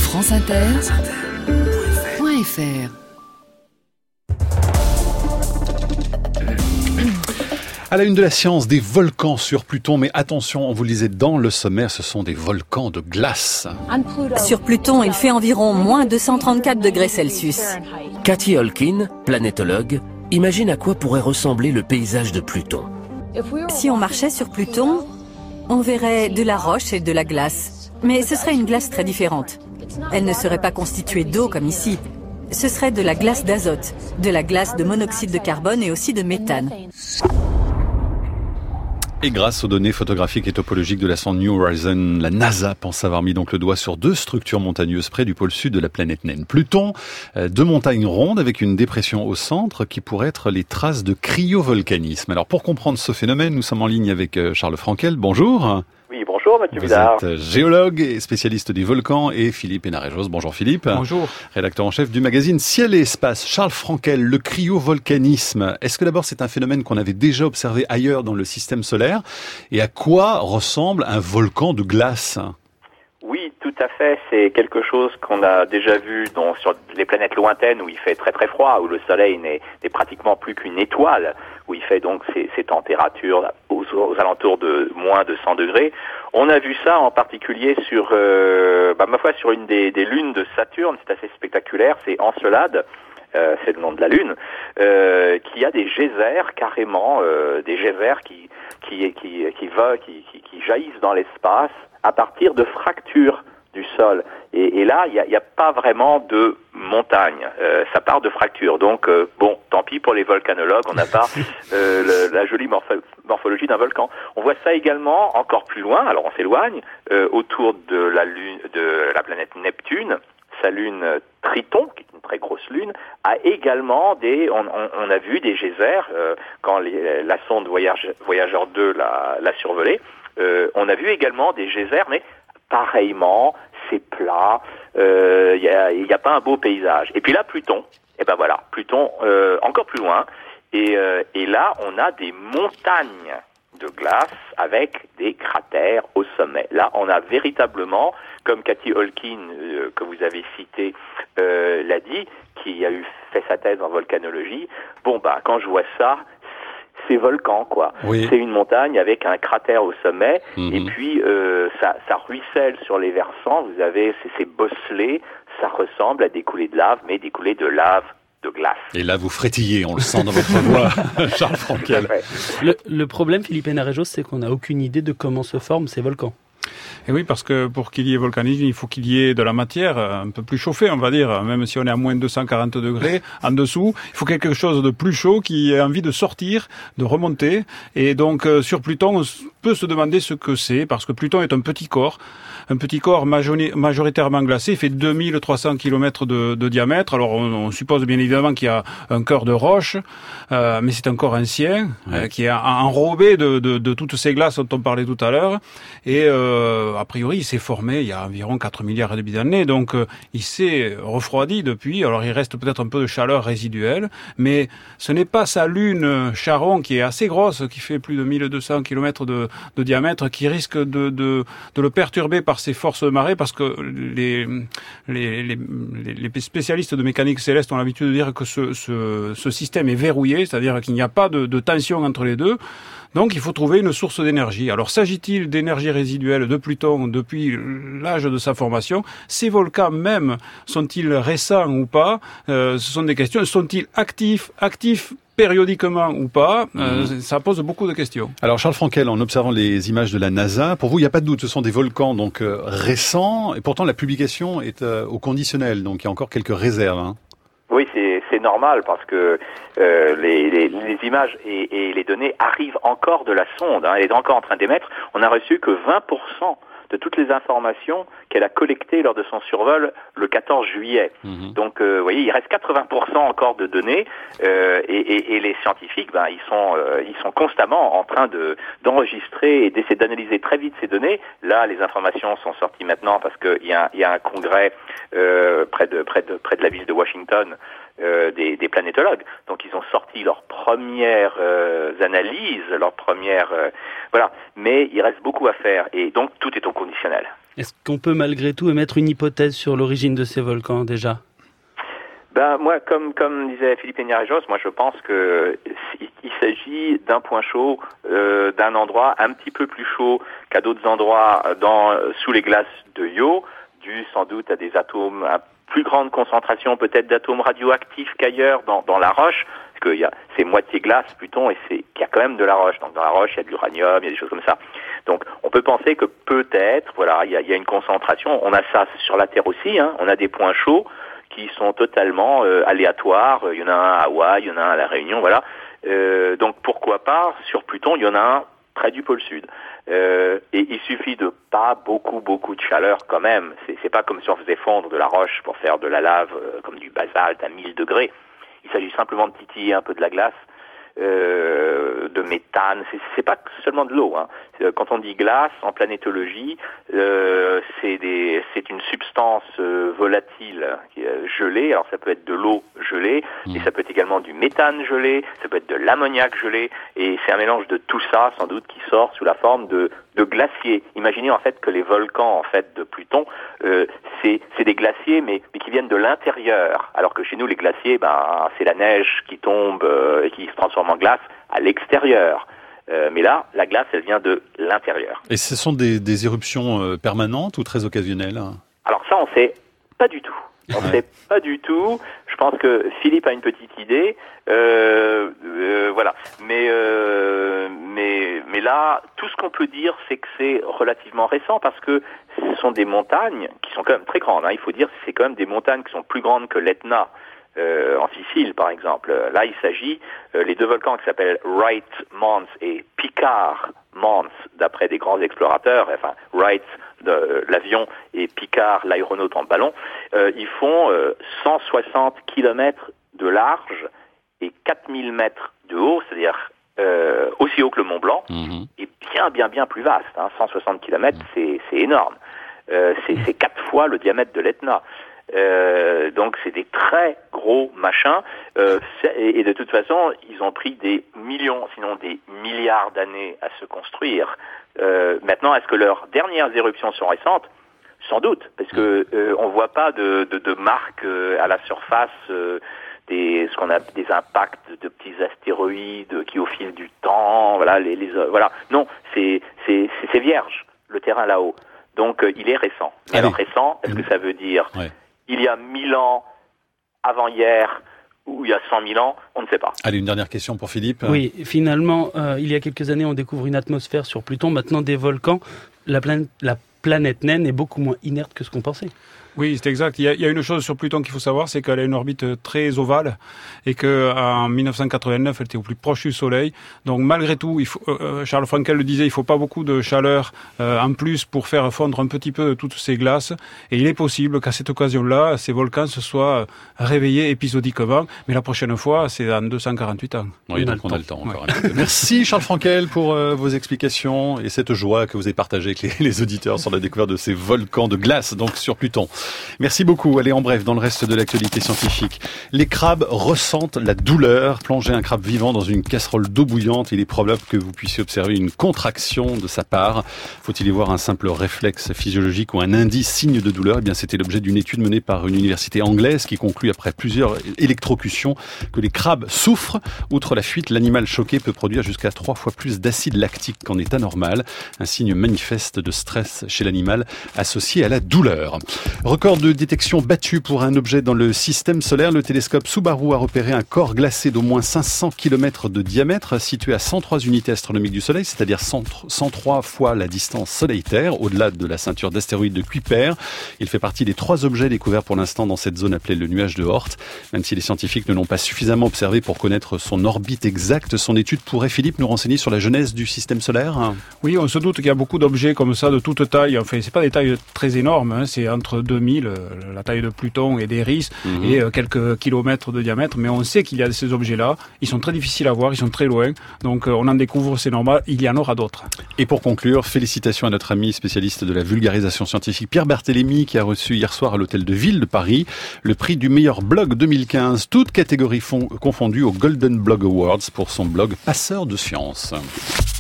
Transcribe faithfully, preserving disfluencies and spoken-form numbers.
franceinter point f r. À la une de la science, des volcans sur Pluton, mais attention, on vous le disait dans le sommaire, ce sont des volcans de glace. Sur Pluton, il fait environ moins deux cent trente-quatre degrés Celsius. Katie Holkin, planétologue, imagine à quoi pourrait ressembler le paysage de Pluton. Si on marchait sur Pluton, on verrait de la roche et de la glace. Mais ce serait une glace très différente. Elle ne serait pas constituée d'eau comme ici. Ce serait de la glace d'azote, de la glace de monoxyde de carbone et aussi de méthane. Et grâce aux données photographiques et topologiques de la sonde New Horizons, la NASA pense avoir mis donc le doigt sur deux structures montagneuses près du pôle sud de la planète naine. Pluton, deux montagnes rondes avec une dépression au centre qui pourrait être les traces de cryovolcanisme. Alors pour comprendre ce phénomène, nous sommes en ligne avec Charles Frankel. Bonjour. Oui, bonjour Mathieu Vous Bidard. êtes géologue et spécialiste des volcans, et Philippe Hénarejos. Bonjour Philippe. Bonjour. Rédacteur en chef du magazine Ciel et Espace. Charles Frankel, le cryovolcanisme, est-ce que d'abord c'est un phénomène qu'on avait déjà observé ailleurs dans le système solaire? Et à quoi ressemble un volcan de glace? Oui, tout à fait. C'est quelque chose qu'on a déjà vu dans, sur les planètes lointaines où il fait très très froid, où le Soleil n'est, n'est pratiquement plus qu'une étoile, où il fait donc ces, ces températures aux, aux alentours de moins de cent degrés. On a vu ça en particulier sur, euh, bah, ma foi, sur une des, des lunes de Saturne. C'est assez spectaculaire. C'est Encelade. Euh, c'est le nom de la Lune, euh, qui a des geysers carrément, euh, des geysers qui qui qui qui, va, qui, qui, qui jaillissent dans l'espace à partir de fractures du sol. Et, et là, il y a, y a pas vraiment de montagne. Euh, ça part de fractures. Donc, euh, bon, tant pis pour les volcanologues, on n'a pas euh, le, la jolie morpho- morphologie d'un volcan. On voit ça également encore plus loin. Alors, on s'éloigne euh, autour de la lune, de la planète Neptune. Sa lune Triton, qui est une très grosse lune, a également des, on, on, on a vu des geysers euh, quand les, la sonde Voyage, Voyageur deux l'a, l'a survolée. Euh, on a vu également des geysers, mais pareillement, c'est plat. Il euh, y a, y a pas un beau paysage. Et puis là, Pluton. Et ben voilà, Pluton euh, encore plus loin. Et, euh, et là, on a des montagnes de glace avec des cratères au sommet. Là, on a véritablement, comme Katie Holkin, euh, que vous avez cité, euh, l'a dit, qui a eu fait sa thèse en volcanologie, bon, bah, quand je vois ça, c'est volcan, quoi. Oui. C'est une montagne avec un cratère au sommet, mmh. et puis euh, ça, ça ruisselle sur les versants, vous avez ces, ces bosselets, ça ressemble à des coulées de lave, mais des coulées de lave de glace. Et là, vous frétillez, on le sent dans votre voix, Charles Frankel. Le, le problème, Philippe Hénarejos, c'est qu'on n'a aucune idée de comment se forment ces volcans. Et oui, parce que pour qu'il y ait volcanisme, il faut qu'il y ait de la matière un peu plus chauffée, on va dire. Même si on est à moins de deux cent quarante degrés en dessous, il faut quelque chose de plus chaud qui ait envie de sortir, de remonter. Et donc, sur Pluton, on peut se demander ce que c'est, parce que Pluton est un petit corps. Un petit corps majoritairement glacé, il fait deux mille trois cents kilomètres de, de diamètre. Alors on, on suppose bien évidemment qu'il y a un cœur de roche, euh, mais c'est un corps ancien, ouais. euh, qui est enrobé de, de, de toutes ces glaces dont on parlait tout à l'heure. Et euh, a priori, il s'est formé il y a environ quatre milliards et demi d'années, donc euh, il s'est refroidi depuis. Alors il reste peut-être un peu de chaleur résiduelle, mais ce n'est pas sa lune Charon, qui est assez grosse, qui fait plus de mille deux cents kilomètres de, de diamètre, qui risque de, de, de le perturber par ces forces de marée, parce que les, les, les, les spécialistes de mécanique céleste ont l'habitude de dire que ce, ce, ce système est verrouillé, c'est-à-dire qu'il n'y a pas de, de tension entre les deux. Donc il faut trouver une source d'énergie. Alors s'agit-il d'énergie résiduelle de Pluton depuis l'âge de sa formation? Ces volcans même, sont-ils récents ou pas? euh, Ce sont des questions. Sont-ils actifs, actifs périodiquement ou pas? euh, mmh. Ça pose beaucoup de questions. Alors Charles Frankel, en observant les images de la NASA, pour vous, il n'y a pas de doute, ce sont des volcans donc euh, récents, et pourtant la publication est euh, au conditionnel, donc il y a encore quelques réserves. Hein. Oui, c'est, c'est normal parce que euh, les, les, les images et, et les données arrivent encore de la sonde. Hein, elle est encore en train d'émettre. On n'a reçu que vingt pour cent de toutes les informations qu'elle a collectées lors de son survol le quatorze juillet. Mmh. Donc, euh, vous voyez, il reste quatre-vingts pour cent encore de données, euh, et, et, et les scientifiques, ben, ils sont, euh, ils sont constamment en train de d'enregistrer et d'essayer d'analyser très vite ces données. Là, les informations sont sorties maintenant parce qu'il y a, il y a un congrès euh, près de près de près de la ville de Washington. Euh, des, des planétologues. Donc ils ont sorti leurs premières euh, analyses, leurs premières... Euh, voilà. Mais il reste beaucoup à faire et donc tout est au conditionnel. Est-ce qu'on peut malgré tout émettre une hypothèse sur l'origine de ces volcans déjà ? Ben moi, comme comme disait Philippe Péniarejos, moi je pense que il s'agit d'un point chaud, euh, d'un endroit un petit peu plus chaud qu'à d'autres endroits dans sous les glaces de Io, dû sans doute à des atomes, à plus grande concentration peut-être d'atomes radioactifs qu'ailleurs dans dans la roche, parce qu'il y a c'est moitié glace Pluton et c'est qu'il y a quand même de la roche. Donc dans la roche il y a de l'uranium, il y a des choses comme ça. Donc on peut penser que peut-être, voilà, il y a, il y a une concentration. On a ça sur la Terre aussi, hein. On a des points chauds qui sont totalement euh, aléatoires. Il y en a un à Hawaï, il y en a un à La Réunion, voilà. Euh, donc pourquoi pas, sur Pluton, il y en a un près du pôle Sud. Euh, et il suffit de pas beaucoup, beaucoup de chaleur quand même. C'est, c'est pas comme si on faisait fondre de la roche pour faire de la lave, euh, comme du basalte à mille degrés. Il s'agit simplement de titiller un peu de la glace, euh, de méthane. C'est, c'est pas seulement de l'eau, hein. Quand on dit glace, en planétologie, euh, c'est, des, c'est une substance euh, volatile euh, gelée. Alors ça peut être de l'eau gelée, mmh. et ça peut être également du méthane gelé, ça peut être de l'ammoniac gelé, et c'est un mélange de tout ça, sans doute, qui sort sous la forme de, de glaciers. Imaginez en fait que les volcans en fait de Pluton, euh, c'est, c'est des glaciers, mais, mais qui viennent de l'intérieur, alors que chez nous les glaciers, ben c'est la neige qui tombe euh, et qui se transforme en glace à l'extérieur. Euh, mais là, la glace, elle vient de l'intérieur. Et ce sont des, des éruptions euh, permanentes ou très occasionnelles ? Alors ça, on ne sait pas du tout. On ne ouais. sait pas du tout. Je pense que Philippe a une petite idée. Euh, euh, voilà. Mais, euh, mais, mais là, tout ce qu'on peut dire, c'est que c'est relativement récent parce que ce sont des montagnes qui sont quand même très grandes. Hein. Il faut dire que c'est quand même des montagnes qui sont plus grandes que l'Etna. Euh, en Sicile, par exemple. Là, il s'agit, euh, les deux volcans qui s'appellent Wright Mons et Picard Mons, d'après des grands explorateurs, enfin, Wright, de, l'avion, et Picard, l'aéronaute en ballon, euh, ils font euh, cent soixante kilomètres de large et quatre mille mètres de haut, c'est-à-dire euh, aussi haut que le Mont Blanc, mmh. et bien, bien, bien plus vaste. Hein, cent soixante kilomètres, mmh. c'est, c'est énorme. Euh, c'est, c'est quatre fois le diamètre de l'Etna. Euh, donc c'est des très gros machins euh, et, et de toute façon ils ont pris des millions, sinon des milliards d'années à se construire. Euh, maintenant, est-ce que leurs dernières éruptions sont récentes ? Sans doute, parce que euh, on voit pas de, de, de marques euh, à la surface, euh, des ce qu'on a des impacts de petits astéroïdes qui au fil du temps, voilà les, les voilà non c'est c'est c'est, c'est vierge le terrain là-haut. Donc euh, il est récent. Mais alors récent, est-ce que ça veut dire ouais. il y a mille ans, avant-hier, ou il y a cent mille ans, on ne sait pas. Allez, une dernière question pour Philippe. Oui, finalement, euh, il y a quelques années, on découvre une atmosphère sur Pluton, maintenant des volcans. La planète, la planète naine est beaucoup moins inerte que ce qu'on pensait. Oui, c'est exact. Il y, a, il y a une chose sur Pluton qu'il faut savoir, c'est qu'elle a une orbite très ovale et que en dix-neuf cent quatre-vingt-neuf, elle était au plus proche du Soleil. Donc malgré tout, il faut, euh, Charles Frankel le disait, il faut pas beaucoup de chaleur euh, en plus pour faire fondre un petit peu toutes ces glaces. Et il est possible qu'à cette occasion-là, ces volcans se soient réveillés épisodiquement. Mais la prochaine fois, c'est dans deux cent quarante-huit ans. Oui, donc on a le temps encore. Ouais. Merci Charles Frankel pour euh, vos explications et cette joie que vous avez partagée avec les, les auditeurs sur la découverte de ces volcans de glace donc sur Pluton. Merci beaucoup. Allez, en bref, dans le reste de l'actualité scientifique. Les crabes ressentent la douleur. Plongez un crabe vivant dans une casserole d'eau bouillante. Il est probable que vous puissiez observer une contraction de sa part. Faut-il y voir un simple réflexe physiologique ou un indice signe de douleur ? Eh bien, c'était l'objet d'une étude menée par une université anglaise qui conclut après plusieurs électrocutions que les crabes souffrent. Outre la fuite, l'animal choqué peut produire jusqu'à trois fois plus d'acide lactique qu'en état normal. Un signe manifeste de stress chez l'animal associé à la douleur. Record de détection battu pour un objet dans le système solaire. Le télescope Subaru a repéré un corps glacé d'au moins cinq cents kilomètres de diamètre situé à cent trois unités astronomiques du Soleil, c'est-à-dire cent trois fois la distance Soleil-Terre, au-delà de la ceinture d'astéroïdes de Kuiper. Il fait partie des trois objets découverts pour l'instant dans cette zone appelée le nuage de Oort. Même si les scientifiques ne l'ont pas suffisamment observé pour connaître son orbite exacte, son étude pourrait, Philippe, nous renseigner sur la genèse du système solaire ? Oui, on se doute qu'il y a beaucoup d'objets comme ça de toute taille. Enfin, c'est pas des tailles très énormes, hein. C'est entre deux mille, la taille de Pluton et d'Eris, mmh. et euh, quelques kilomètres de diamètre, mais on sait qu'il y a ces objets-là, ils sont très difficiles à voir, ils sont très loin, donc euh, on en découvre, c'est normal, il y en aura d'autres. Et pour conclure, félicitations à notre ami spécialiste de la vulgarisation scientifique Pierre Barthélémy, qui a reçu hier soir à l'Hôtel de Ville de Paris le prix du meilleur blog deux mille quinze, toutes catégories confondues au Golden Blog Awards pour son blog Passeur de science.